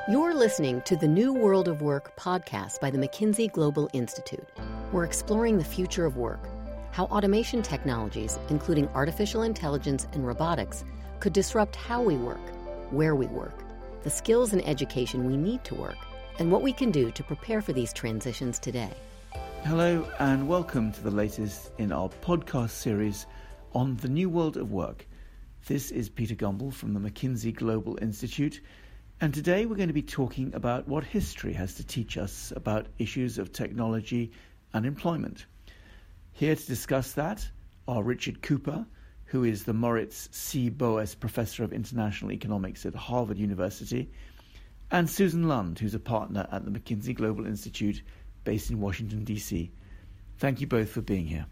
You're listening to the New World of Work podcast by the McKinsey Global Institute. We're exploring the future of work, how automation technologies, including artificial intelligence and robotics, could disrupt how we work, where we work, the skills and education we need to work, and what we can do to prepare for these transitions today. Hello and welcome to the latest in our podcast series on the New World of Work. This is Peter Gumble from the McKinsey Global Institute, and today we're going to be talking about what history has to teach us about issues of technology and employment. Here to discuss that are Richard Cooper, who is the Moritz C. Boas Professor of International Economics at Harvard University, and Susan Lund, who's a partner at the McKinsey Global Institute based in Washington, D.C. Thank you both for being here.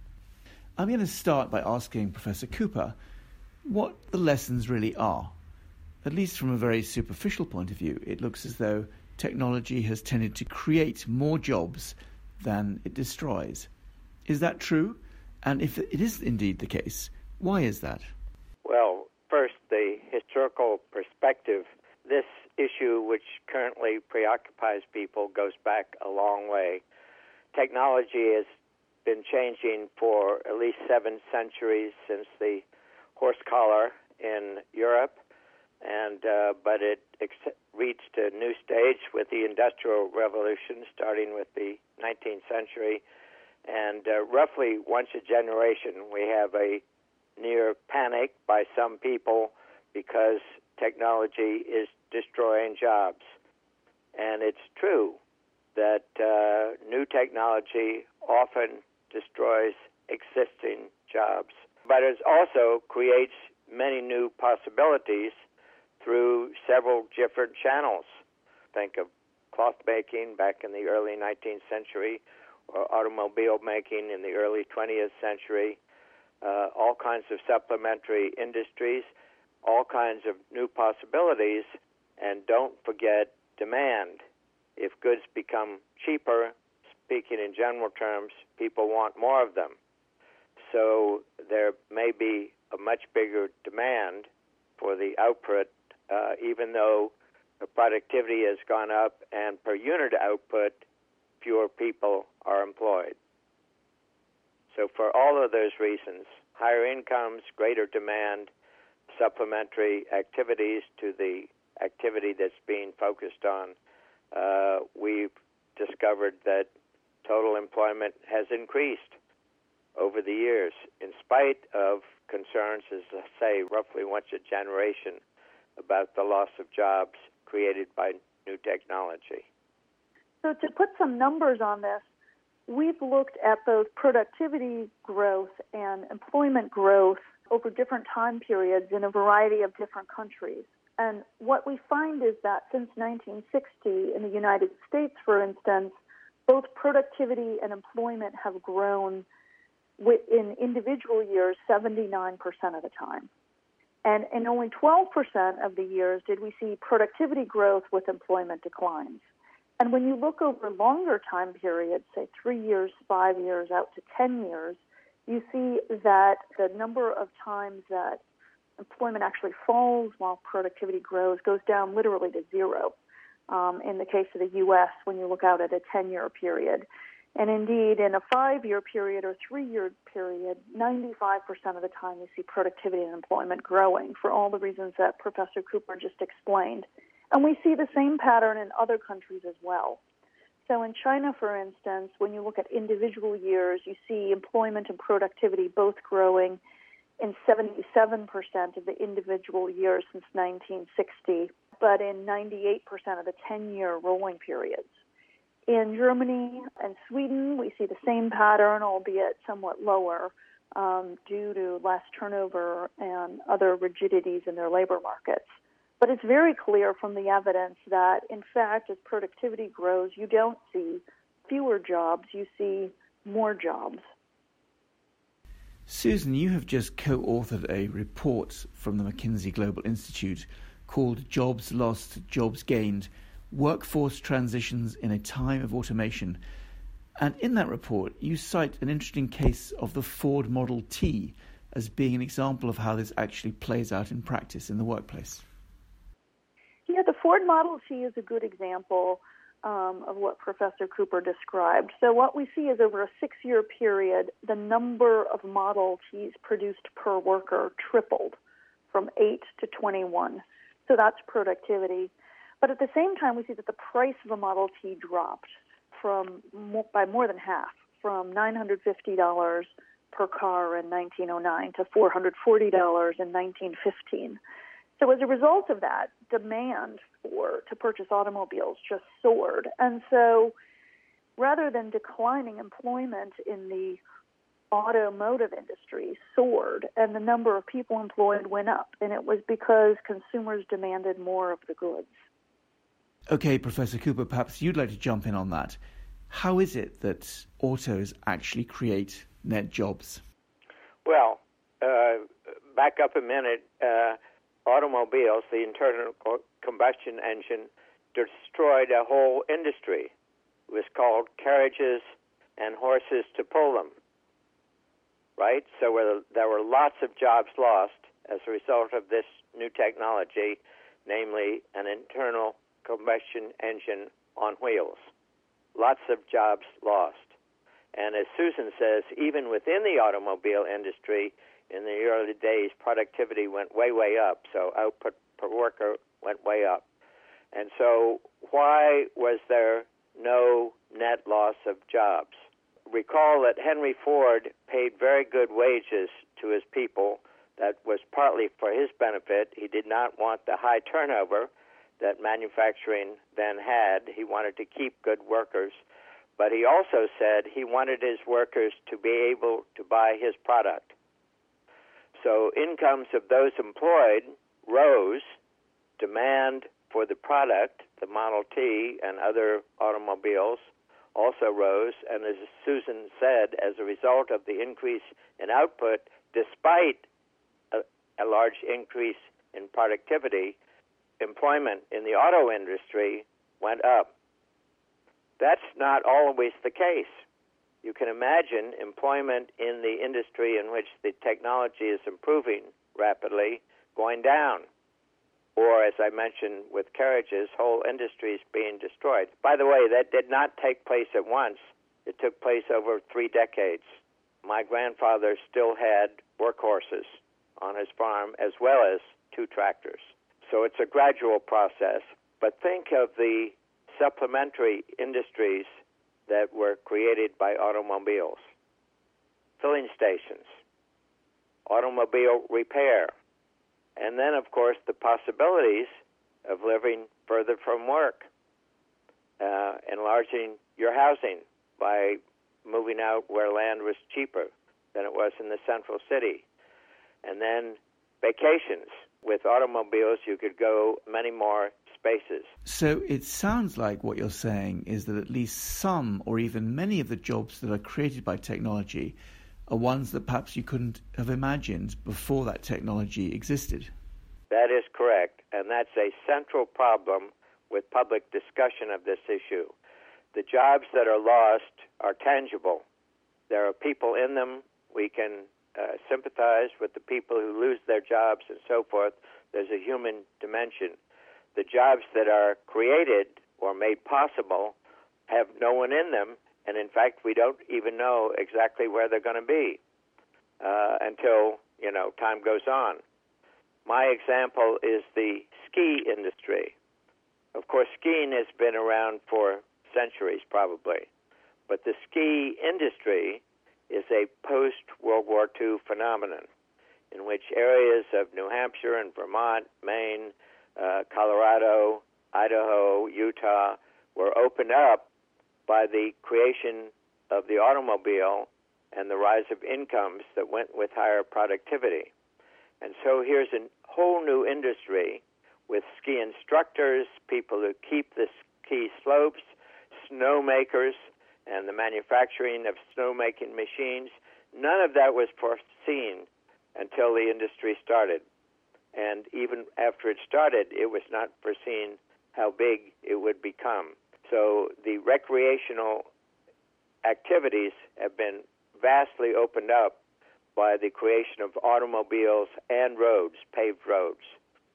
I'm going to start by asking Professor Cooper what the lessons really are. At least from a very superficial point of view, it looks as though technology has tended to create more jobs than it destroys. Is that true? And if it is indeed the case, why is that? Well, first, the historical perspective. This issue, which currently preoccupies people, goes back a long way. Technology has been changing for at least 7 centuries since the horse collar in Europe, and but it reached a new stage with the Industrial Revolution, starting with the 19th century. And roughly once a generation, we have a near panic by some people because technology is destroying jobs. And it's true that new technology often destroys existing jobs, but it also creates many new possibilities through several different channels. Think of cloth making back in the early 19th century, or automobile making in the early 20th century, all kinds of supplementary industries, all kinds of new possibilities, and don't forget demand. If goods become cheaper, speaking in general terms, people want more of them. So there may be a much bigger demand for the output, even though the productivity has gone up and per unit output, fewer people are employed. So for all of those reasons, higher incomes, greater demand, supplementary activities to the activity that's being focused on, we've discovered that total employment has increased over the years, in spite of concerns, as I say, roughly once a generation about the loss of jobs created by new technology. So to put some numbers on this, we've looked at both productivity growth and employment growth over different time periods in a variety of different countries. And what we find is that since 1960 in the United States, for instance, both productivity and employment have grown in individual years 79% of the time. And in only 12% of the years did we see productivity growth with employment declines. And when you look over longer time periods, say 3 years, 5 years, out to 10 years, you see that the number of times that employment actually falls while productivity grows goes down literally to zero. In the case of the U.S., when you look out at a 10-year period. And indeed, in a 5-year period or 3-year period, 95% of the time you see productivity and employment growing for all the reasons that Professor Cooper just explained. And we see the same pattern in other countries as well. So in China, for instance, when you look at individual years, you see employment and productivity both growing in 77% of the individual years since 1960, but in 98% of the 10-year rolling periods. In Germany and Sweden, we see the same pattern, albeit somewhat lower, due to less turnover and other rigidities in their labor markets. But it's very clear from the evidence that, in fact, as productivity grows, you don't see fewer jobs, you see more jobs. Susan, you have just co-authored a report from the McKinsey Global Institute called Jobs Lost, Jobs Gained, Workforce Transitions in a Time of Automation. And in that report, you cite an interesting case of the Ford Model T as being an example of how this actually plays out in practice in the workplace. Yeah, Yeah, the Ford Model T is a good example of what Professor Cooper described. So what we see is over a 6-year period, the number of Model Ts produced per worker tripled from 8 to 21. So that's productivity. But at the same time, we see that the price of a Model T dropped by more than half, from $950 per car in 1909 to $440 in 1915. So as a result of that, demand to purchase automobiles just soared. And so rather than declining, employment in the automotive industry soared, and the number of people employed went up. And it was because consumers demanded more of the goods. Okay, Professor Cooper, perhaps you'd like to jump in on that. How is it that autos actually create net jobs? Well, back up a minute. Automobiles, the internal combustion engine, destroyed a whole industry. It was called carriages and horses to pull them, right? So there were lots of jobs lost as a result of this new technology, namely an internal combustion engine on wheels. Lots of jobs lost. And as Susan says, even within the automobile industry, in the early days, productivity went way, way up. So output per worker went way up. And so why was there no net loss of jobs? Recall that Henry Ford paid very good wages to his people. That was partly for his benefit. He did not want the high turnover that manufacturing then had. He wanted to keep good workers. But he also said he wanted his workers to be able to buy his product. So incomes of those employed rose, demand for the product, the Model T and other automobiles, also rose. And as Susan said, as a result of the increase in output, despite a large increase in productivity, employment in the auto industry went up. That's not always the case. You can imagine employment in the industry in which the technology is improving rapidly going down. Or, as I mentioned with carriages, whole industries being destroyed. By the way, that did not take place at once. It took place over 3 decades. My grandfather still had workhorses on his farm as well as 2 tractors. So it's a gradual process. But think of the supplementary industries that were created by automobiles. Filling stations, automobile repair, and then, of course, the possibilities of living further from work, enlarging your housing by moving out where land was cheaper than it was in the central city, and then vacations. With automobiles, you could go many more spaces. So it sounds like what you're saying is that at least some or even many of the jobs that are created by technology are ones that perhaps you couldn't have imagined before that technology existed. That is correct, and that's a central problem with public discussion of this issue. The jobs that are lost are tangible. There are people in them. We can sympathize with the people who lose their jobs and so forth. There's a human dimension. The jobs that are created or made possible have no one in them, and in fact, we don't even know exactly where they're going to be until, time goes on. My example is the ski industry. Of course, skiing has been around for centuries, probably, but the ski industry is a post-World War II phenomenon in which areas of New Hampshire and Vermont, Maine, Colorado, Idaho, Utah were opened up by the creation of the automobile and the rise of incomes that went with higher productivity. And so here's a whole new industry with ski instructors, people who keep the ski slopes, snowmakers, and the manufacturing of snowmaking machines. None of that was foreseen until the industry started. And even after it started, it was not foreseen how big it would become. So the recreational activities have been vastly opened up by the creation of automobiles and roads, paved roads.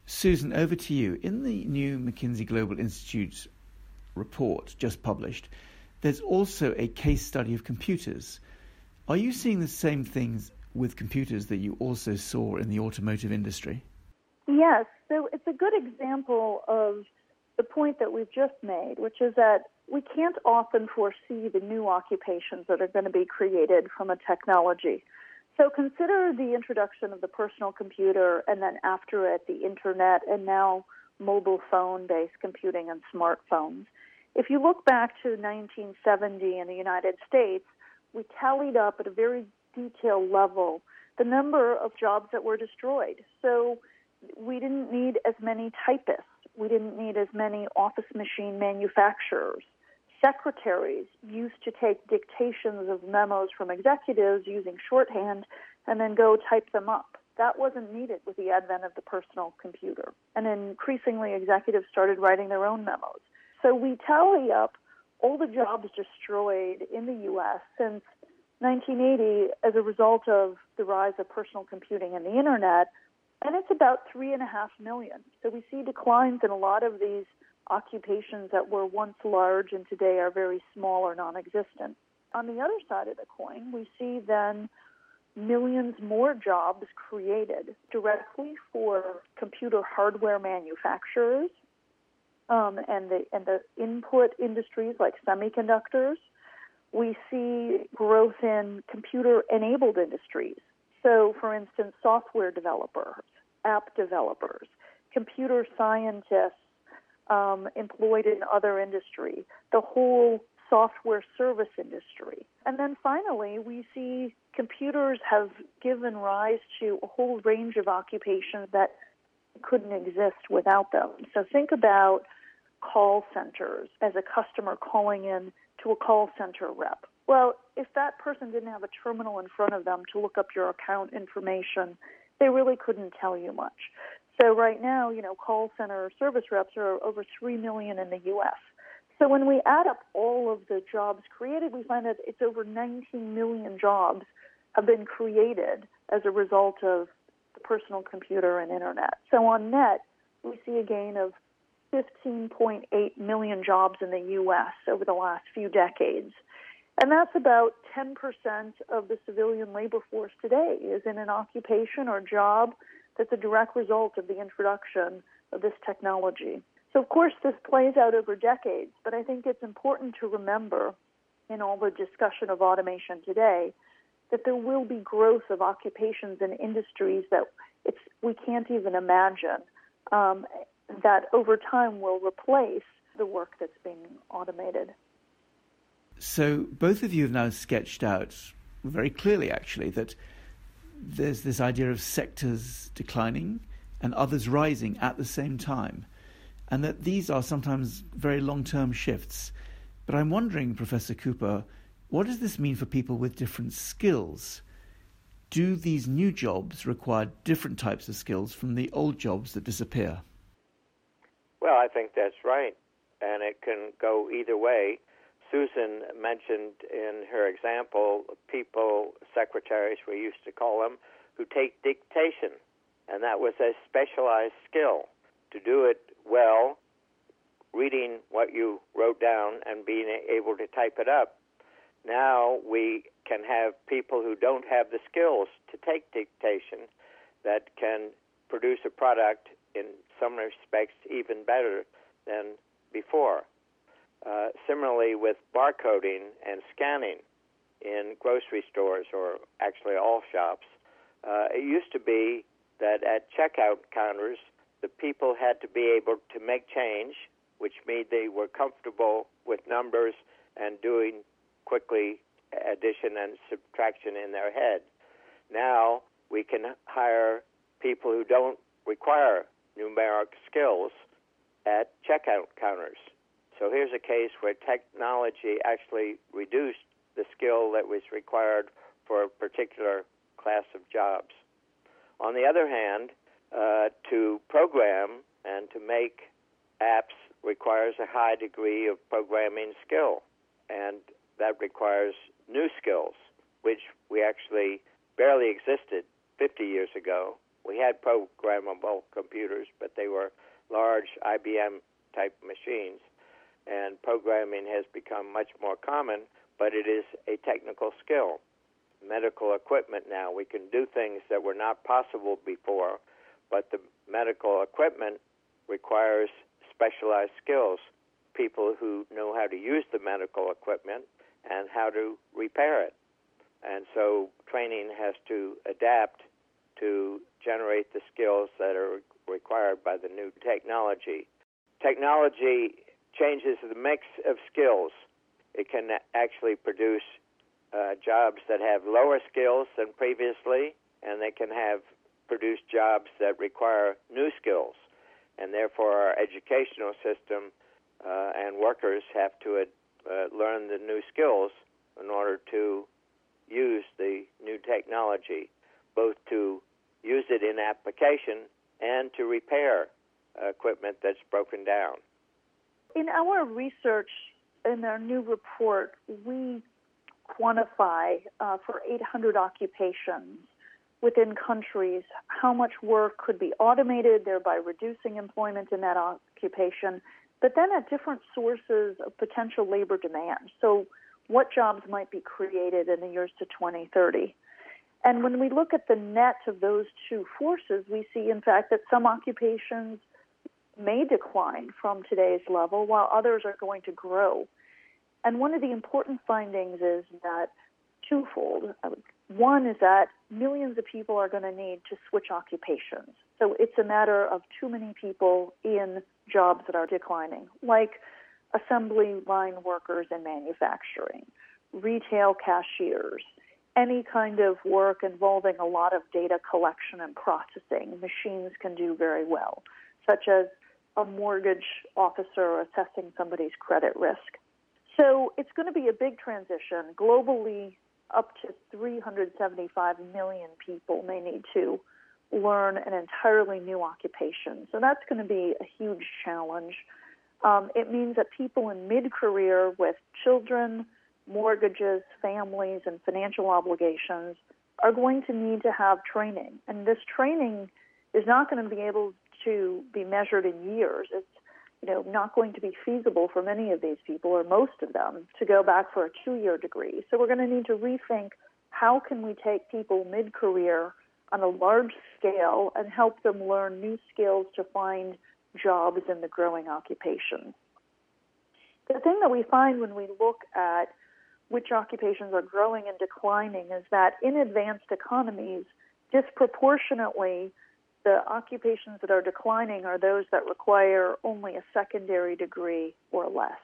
Susan, over to you. In the new McKinsey Global Institute report just published, there's also a case study of computers. Are you seeing the same things with computers that you also saw in the automotive industry? Yes. So it's a good example of the point that we've just made, which is that we can't often foresee the new occupations that are going to be created from a technology. So consider the introduction of the personal computer and then after it, the internet and now mobile phone-based computing and smartphones. If you look back to 1970 in the United States, we tallied up at a very detailed level the number of jobs that were destroyed. So we didn't need as many typists. We didn't need as many office machine manufacturers. Secretaries used to take dictations of memos from executives using shorthand and then go type them up. That wasn't needed with the advent of the personal computer. And increasingly, executives started writing their own memos. So we tally up all the jobs destroyed in the U.S. since 1980 as a result of the rise of personal computing and the internet, and it's about 3.5 million. So we see declines in a lot of these occupations that were once large and today are very small or non-existent. On the other side of the coin, we see then millions more jobs created directly for computer hardware manufacturers and the input industries like semiconductors. We see growth in computer-enabled industries. So, for instance, software developers, app developers, computer scientists employed in other industry, the whole software service industry. And then finally, we see computers have given rise to a whole range of occupations that couldn't exist without them. So think about call centers as a customer calling in to a call center rep. Well, if that person didn't have a terminal in front of them to look up your account information, they really couldn't tell you much. So right now, call center service reps are over 3 million in the U.S. So when we add up all of the jobs created, we find that it's over 19 million jobs have been created as a result of the personal computer and internet. So on net, we see a gain of 15.8 million jobs in the U.S. over the last few decades. And that's about 10% of the civilian labor force today is in an occupation or job that's a direct result of the introduction of this technology. So, of course, this plays out over decades, but I think it's important to remember in all the discussion of automation today that there will be growth of occupations and industries that we can't even imagine that over time will replace the work that's being automated. So both of you have now sketched out very clearly, actually, that there's this idea of sectors declining and others rising at the same time, and that these are sometimes very long-term shifts. But I'm wondering, Professor Cooper, what does this mean for people with different skills? Do these new jobs require different types of skills from the old jobs that disappear? Well, I think that's right, and it can go either way. Susan mentioned in her example people, secretaries we used to call them, who take dictation, and that was a specialized skill. To do it well, reading what you wrote down and being able to type it up. Now we can have people who don't have the skills to take dictation that can produce a product in some respects even better than before. Similarly with barcoding and scanning in grocery stores, or actually all shops, it used to be that at checkout counters, the people had to be able to make change, which made they were comfortable with numbers and doing quickly addition and subtraction in their head. Now we can hire people who don't require numeric skills at checkout counters. So here's a case where technology actually reduced the skill that was required for a particular class of jobs. On the other hand, to program and to make apps requires a high degree of programming skill, and that requires new skills, which we actually barely existed 50 years ago We had programmable computers, but they were large IBM-type machines, and programming has become much more common, but it is a technical skill. Medical equipment now, we can do things that were not possible before, but the medical equipment requires specialized skills, people who know how to use the medical equipment and how to repair it. And so training has to adapt to generate the skills that are required by the new technology. Technology changes the mix of skills. It can actually produce jobs that have lower skills than previously, and they can have produced jobs that require new skills. And therefore, our educational system and workers have to learn the new skills in order to use the new technology, both to use it in application and to repair equipment that's broken down. In our research, in our new report, we quantify for 800 occupations within countries how much work could be automated, thereby reducing employment in that occupation, but then at different sources of potential labor demand. So what jobs might be created in the years to 2030? And when we look at the net of those two forces, we see, in fact, that some occupations may decline from today's level while others are going to grow. And one of the important findings is that twofold. One is that millions of people are going to need to switch occupations. So it's a matter of too many people in jobs that are declining, like assembly line workers in manufacturing, retail cashiers, any kind of work involving a lot of data collection and processing. Machines can do very well, such as a mortgage officer assessing somebody's credit risk. So it's going to be a big transition. Globally, up to 375 million people may need to learn an entirely new occupation. So that's going to be a huge challenge. It means that people in mid-career with children, mortgages, families, and financial obligations are going to need to have training. And this training is not going to be able to be measured in years. It's not going to be feasible for many of these people, or most of them, to go back for a 2-year degree. So we're going to need to rethink how can we take people mid-career on a large scale and help them learn new skills to find jobs in the growing occupations. The thing that we find when we look at which occupations are growing and declining is that in advanced economies, disproportionately, the occupations that are declining are those that require only a secondary degree or less.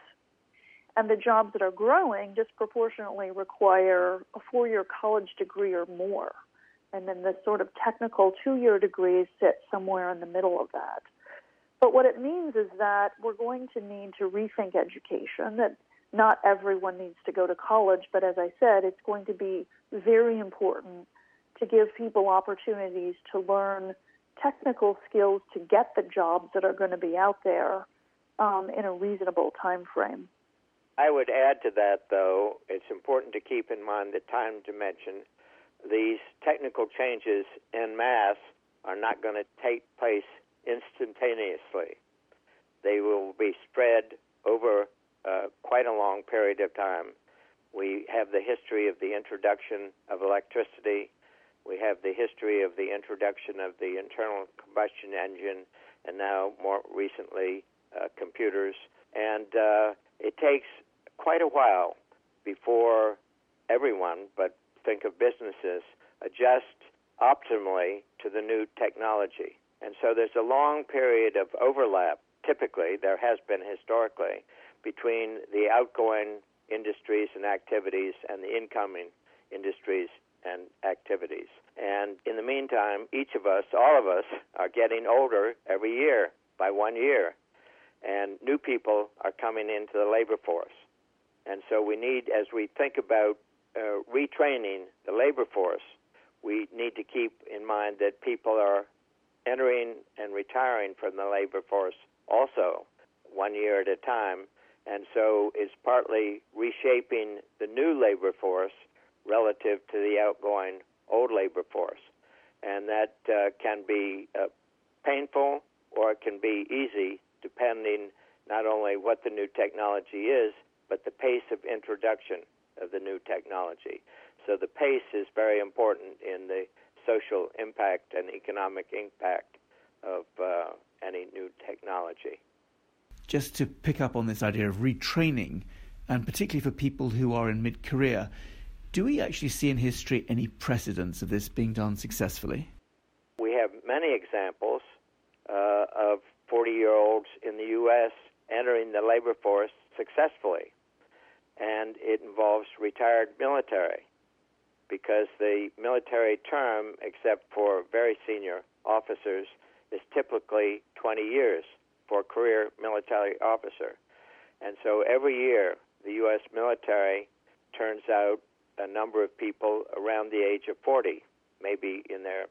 And the jobs that are growing disproportionately require a 4-year college degree or more. And then the sort of technical 2-year degrees sit somewhere in the middle of that. But what it means is that we're going to need to rethink education, that not everyone needs to go to college, but as I said, it's going to be very important to give people opportunities to learn technical skills to get the jobs that are going to be out there in a reasonable time frame. I would add to that, though, it's important to keep in mind the time dimension. These technical changes en masse are not going to take place instantaneously. They will be spread over quite a long period of time. We have the history of the introduction of electricity. We have the history of the introduction of the internal combustion engine, and now more recently computers. And it takes quite a while before everyone, but think of businesses, adjust optimally to the new technology. And so there's a long period of overlap, typically, there has been historically, between the outgoing industries and activities and the incoming industries and activities. And in the meantime, each of us, all of us, are getting older every year by 1 year. And new people are coming into the labor force. And so we need, as we think about retraining the labor force, we need to keep in mind that people are entering and retiring from the labor force also 1 year at a time. And so it's partly reshaping the new labor force relative to the outgoing old labor force. And that can be painful or it can be easy, depending not only what the new technology is, but the pace of introduction of the new technology. So the pace is very important in the social impact and economic impact of any new technology. Just to pick up on this idea of retraining, and particularly for people who are in mid-career, do we actually see in history any precedents of this being done successfully? We have many examples of 40-year-olds in the U.S. entering the labor force successfully, and it involves retired military, because the military term, except for very senior officers, is typically 20 years for a career military officer. And so every year, the U.S. military turns out a number of people around the age of 40, maybe in their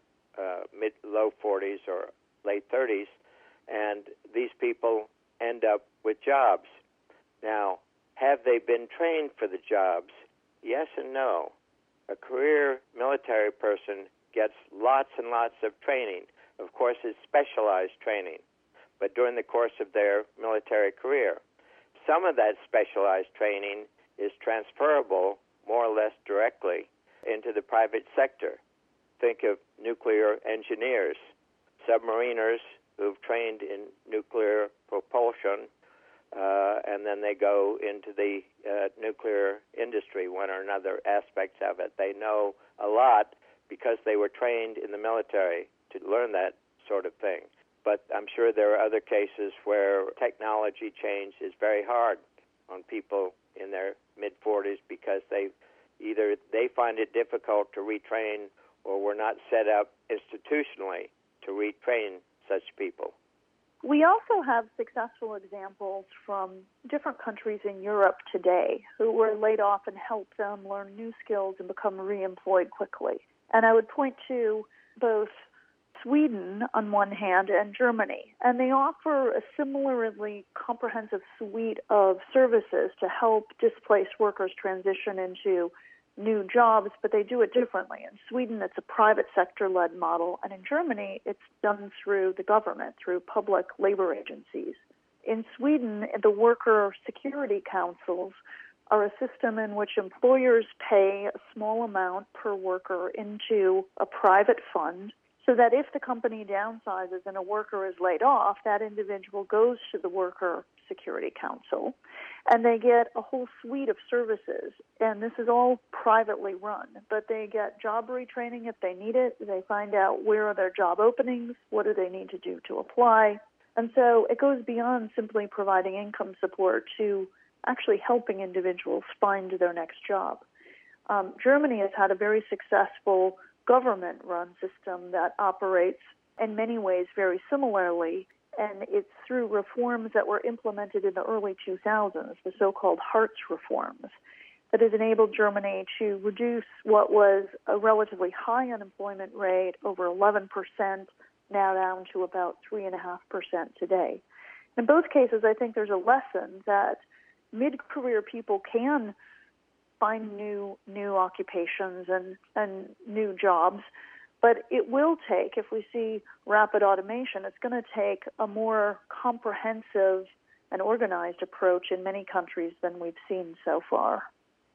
low 40s or late 30s, and these people end up with jobs. Now, have they been trained for the jobs? Yes and no. A career military person gets lots and lots of training. Of course, it's specialized training, but during the course of their military career. Some of that specialized training is transferable more or less directly into the private sector. Think of nuclear engineers, submariners who've trained in nuclear propulsion, and then they go into the nuclear industry, one or another aspects of it. They know a lot because they were trained in the military to learn that sort of thing. But I'm sure there are other cases where technology change is very hard on people in their mid-40s because they find it difficult to retrain or were not set up institutionally to retrain such people. We also have successful examples from different countries in Europe today who were laid off and helped them learn new skills and become reemployed quickly. And I would point to both Sweden on one hand and Germany, and they offer a similarly comprehensive suite of services to help displaced workers transition into new jobs, but they do it differently. In Sweden, it's a private sector-led model, and in Germany, it's done through the government, through public labor agencies. In Sweden, the worker security councils are a system in which employers pay a small amount per worker into a private fund, so that if the company downsizes and a worker is laid off, that individual goes to the Worker Security Council, and they get a whole suite of services. And this is all privately run, but they get job retraining if they need it. They find out where are their job openings, what do they need to do to apply. And so it goes beyond simply providing income support to actually helping individuals find their next job. Germany has had a very successful government-run system that operates in many ways very similarly, and it's through reforms that were implemented in the early 2000s, the so-called Hartz reforms, that has enabled Germany to reduce what was a relatively high unemployment rate, over 11%, now down to about 3.5% today. In both cases, I think there's a lesson that mid-career people can find new occupations and new jobs, but it will take, if we see rapid automation, it's going to take a more comprehensive and organized approach in many countries than we've seen so far.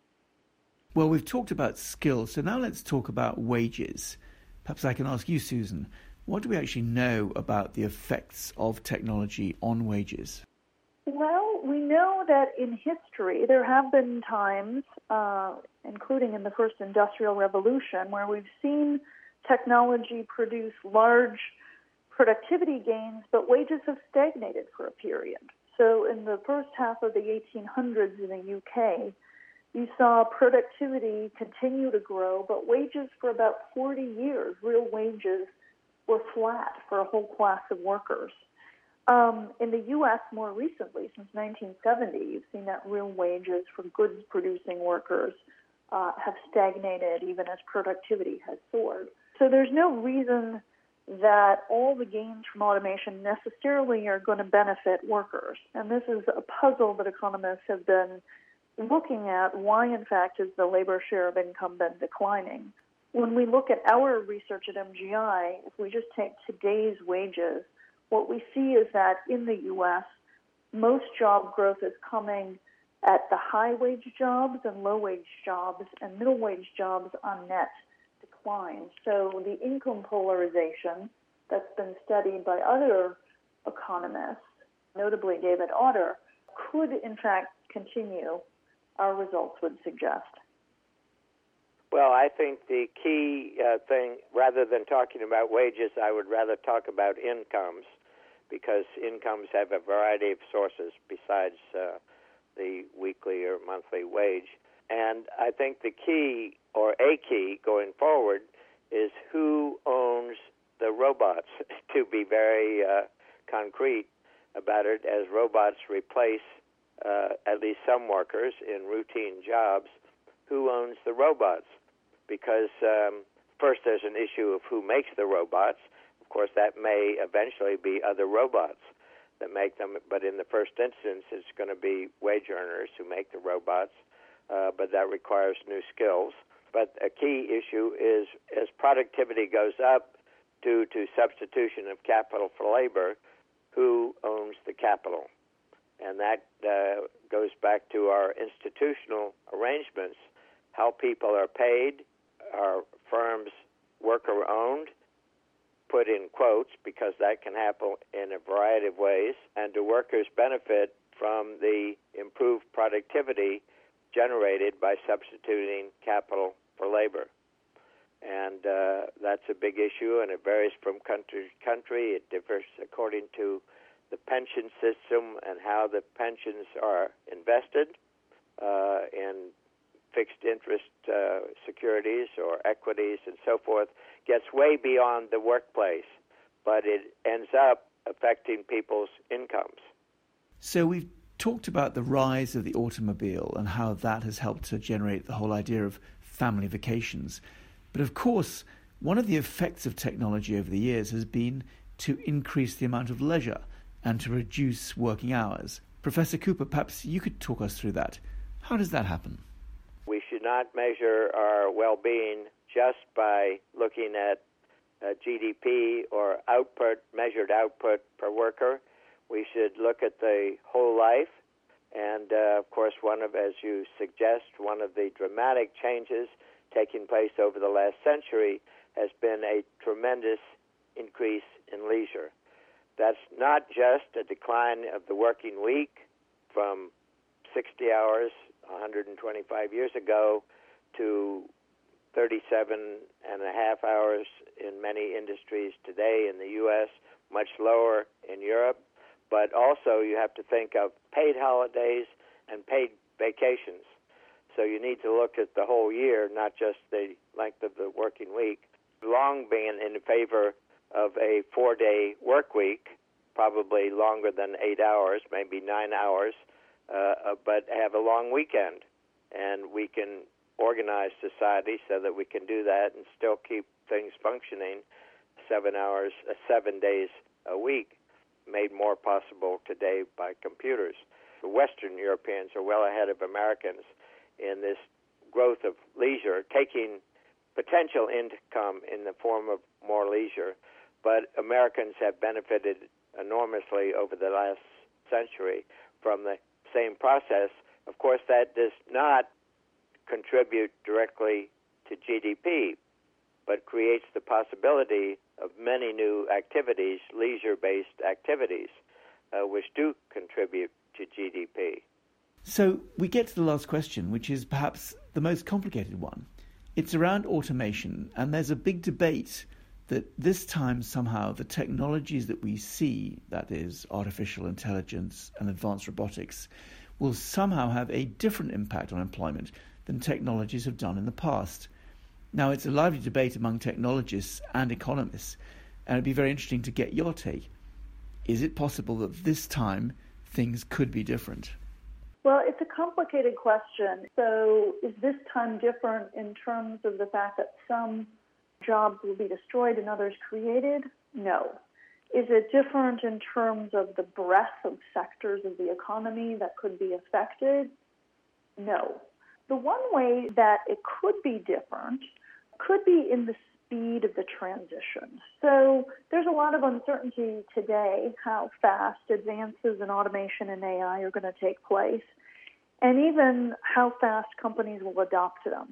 Well, we've talked about skills, so now let's talk about wages. Perhaps I can ask you, Susan, what do we actually know about the effects of technology on wages? Well, we know that in history there have been times, including in the first industrial revolution, where we've seen technology produce large productivity gains, but wages have stagnated for a period. So in the first half of the 1800s in the UK, you saw productivity continue to grow, but wages for about 40 years, real wages, were flat for a whole class of workers. In the U.S. more recently, since 1970, you've seen that real wages for goods-producing workers have stagnated even as productivity has soared. So there's no reason that all the gains from automation necessarily are going to benefit workers. And this is a puzzle that economists have been looking at. Why, in fact, has the labor share of income been declining? When we look at our research at MGI, if we just take today's wages, what we see is that in the U.S., most job growth is coming at the high-wage jobs and low-wage jobs, and middle-wage jobs on net decline. So the income polarization that's been studied by other economists, notably David Autor, could in fact continue, our results would suggest. Well, I think the key thing, rather than talking about wages, I would rather talk about incomes, because incomes have a variety of sources besides the weekly or monthly wage. And I think the key, or a key going forward, is who owns the robots, to be very concrete about it, as robots replace at least some workers in routine jobs. Who owns the robots? Because first there's an issue of who makes the robots. Of course, that may eventually be other robots that make them, but in the first instance, it's going to be wage earners who make the robots, but that requires new skills. But a key issue is, as productivity goes up due to substitution of capital for labor, who owns the capital? And that goes back to our institutional arrangements. How people are paid, are firms worker-owned, put in quotes, because that can happen in a variety of ways, and do workers benefit from the improved productivity generated by substituting capital for labor? And that's a big issue, and it varies from country to country. It differs according to the pension system and how the pensions are invested in fixed interest securities or equities and so forth. Gets way beyond the workplace, but it ends up affecting people's incomes. So we've talked about the rise of the automobile and how that has helped to generate the whole idea of family vacations. But of course, one of the effects of technology over the years has been to increase the amount of leisure and to reduce working hours. Professor Cooper, perhaps you could talk us through that. How does that happen? We should not measure our well-being just by looking at GDP or output, measured output per worker. We should look at the whole life. And, of course, as you suggest, one of the dramatic changes taking place over the last century has been a tremendous increase in leisure. That's not just a decline of the working week from 60 hours 125 years ago to 37 and a half hours in many industries today in the U.S., much lower in Europe. But also you have to think of paid holidays and paid vacations. So you need to look at the whole year, not just the length of the working week. Long been in favor of a 4-day work week, probably longer than 8 hours, maybe 9 hours, but have a long weekend. And we can organize society so that we can do that and still keep things functioning 7 days a week, made more possible today by computers. The Western Europeans are well ahead of Americans in this growth of leisure, taking potential income in the form of more leisure. But Americans have benefited enormously over the last century from the same process. Of course, that does not contribute directly to GDP, but creates the possibility of many new activities, leisure-based activities, which do contribute to GDP. So we get to the last question, which is perhaps the most complicated one. It's around automation, and there's a big debate that this time somehow the technologies that we see, that is artificial intelligence and advanced robotics, will somehow have a different impact on employment than technologies have done in the past. Now, it's a lively debate among technologists and economists, and it'd be very interesting to get your take. Is it possible that this time things could be different? Well, it's a complicated question. So is this time different in terms of the fact that some jobs will be destroyed and others created? No. Is it different in terms of the breadth of sectors of the economy that could be affected? No. The one way that it could be different could be in the speed of the transition. So there's a lot of uncertainty today how fast advances in automation and AI are going to take place, and even how fast companies will adopt them.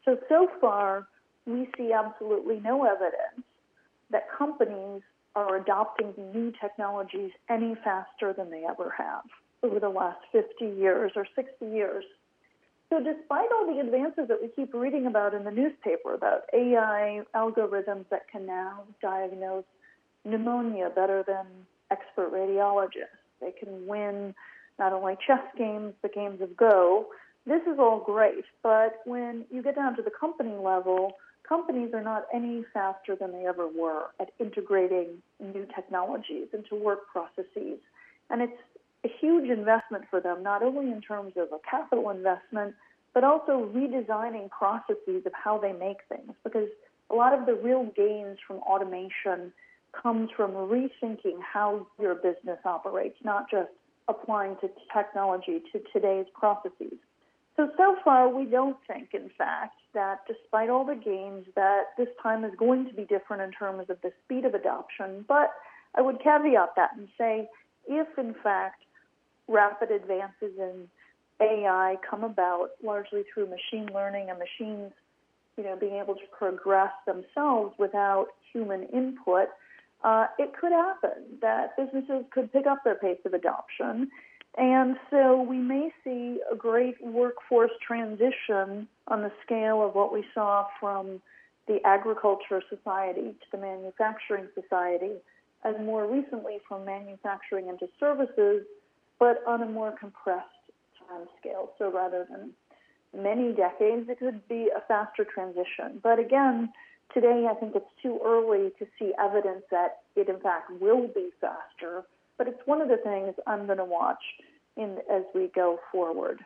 So far, we see absolutely no evidence that companies are adopting new technologies any faster than they ever have over the last 50 years or 60 years. So despite all the advances that we keep reading about in the newspaper, about AI algorithms that can now diagnose pneumonia better than expert radiologists, they can win not only chess games, but games of Go, this is all great. But when you get down to the company level, companies are not any faster than they ever were at integrating new technologies into work processes. And it's a huge investment for them, not only in terms of a capital investment, but also redesigning processes of how they make things. Because a lot of the real gains from automation comes from rethinking how your business operates, not just applying to technology to today's processes. So far, we don't think, in fact, that despite all the gains, that this time is going to be different in terms of the speed of adoption. But I would caveat that and say, if, in fact, rapid advances in AI come about largely through machine learning and machines, being able to progress themselves without human input, it could happen that businesses could pick up their pace of adoption. And so we may see a great workforce transition on the scale of what we saw from the agriculture society to the manufacturing society, and more recently from manufacturing into services, but on a more compressed time scale. So rather than many decades, it could be a faster transition. But again, today I think it's too early to see evidence that it in fact will be faster. But it's one of the things I'm going to watch as we go forward.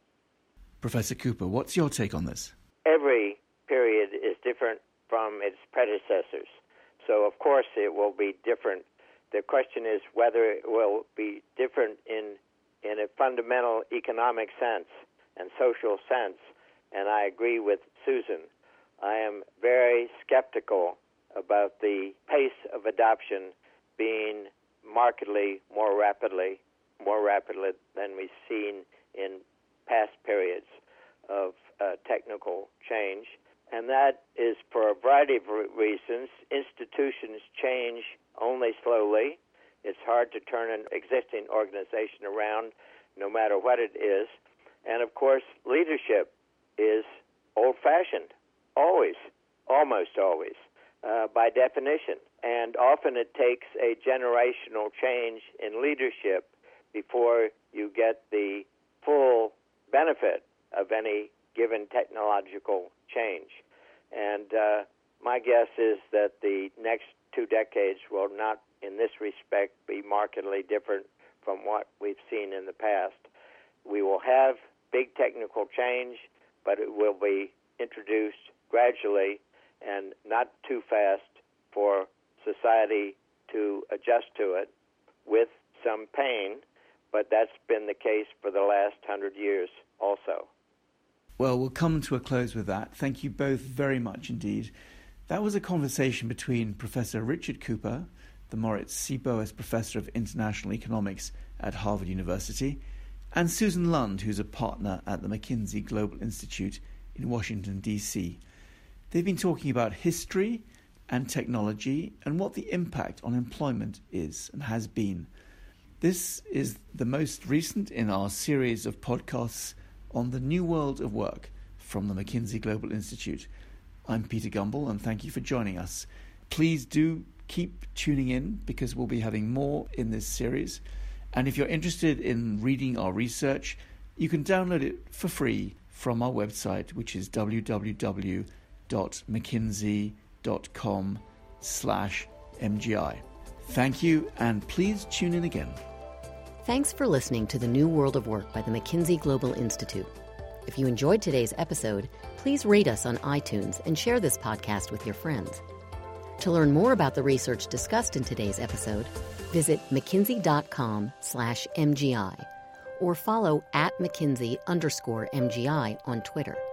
Professor Cooper, what's your take on this? Every period is different from its predecessors. So, of course, it will be different. The question is whether it will be different in a fundamental economic sense and social sense. And I agree with Susan. I am very skeptical about the pace of adoption being markedly more rapidly than we've seen in past periods of technical change. And that is for a variety of reasons. Institutions change only slowly. It's hard to turn an existing organization around no matter what it is. And, of course, leadership is old-fashioned, always, almost always, by definition. And often it takes a generational change in leadership before you get the full benefit of any given technological change. And my guess is that the next 2 decades will not, in this respect, be markedly different from what we've seen in the past. We will have big technical change, but it will be introduced gradually and not too fast for society to adjust to it with some pain, but that's been the case for the last 100 years also. Well, we'll come to a close with that. Thank you both very much indeed. That was a conversation between Professor Richard Cooper, the Moritz Seeboas Professor of International Economics at Harvard University, and Susan Lund, who's a partner at the McKinsey Global Institute in Washington, D.C. They've been talking about history and technology and what the impact on employment is and has been. This is the most recent in our series of podcasts on the new world of work from the McKinsey Global Institute. I'm Peter Gumble, and thank you for joining us. Please do keep tuning in because we'll be having more in this series. And if you're interested in reading our research, you can download it for free from our website, which is www.mckinsey.com/MGI. Thank you, and please tune in again. Thanks for listening to The New World of Work by the McKinsey Global Institute. If you enjoyed today's episode, please rate us on iTunes and share this podcast with your friends. To learn more about the research discussed in today's episode, visit mckinsey.com/MGI or follow @McKinsey_MGI on Twitter.